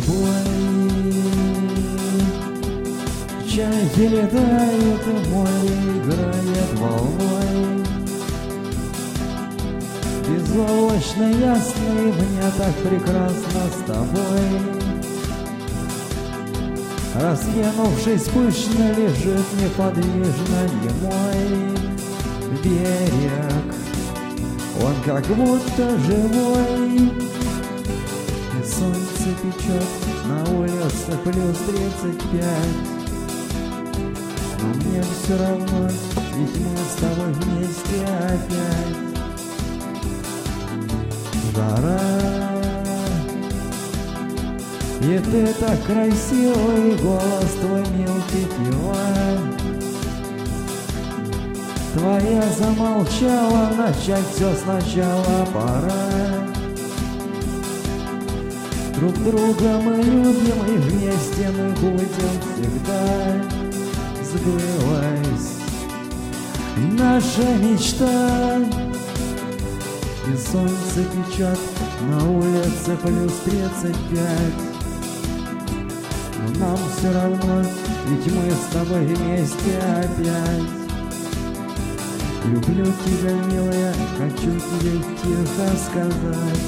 тобой. Чайки летают, и море играет волной. Безоблачно ясный, мне так прекрасно с тобой. Раскинувшись пышно, лежит неподвижно немой берег. Он как будто живой. И солнце печет, на улице плюс 35. Но мне все равно, ведь мы с тобой вместе опять. Жара, и ты так красивый, голос твой мелкий пила. Твоя замолчала, начать все сначала пора. Друг друга мы любим, и вместе мы будем всегда. Сбылась наша мечта. И солнце печет, на улице плюс 35. Но нам все равно, ведь мы с тобой вместе опять. Люблю тебя, милая, хочу тебе тихо сказать.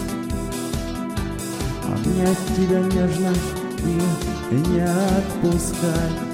Обнять тебя нежно и не отпускать.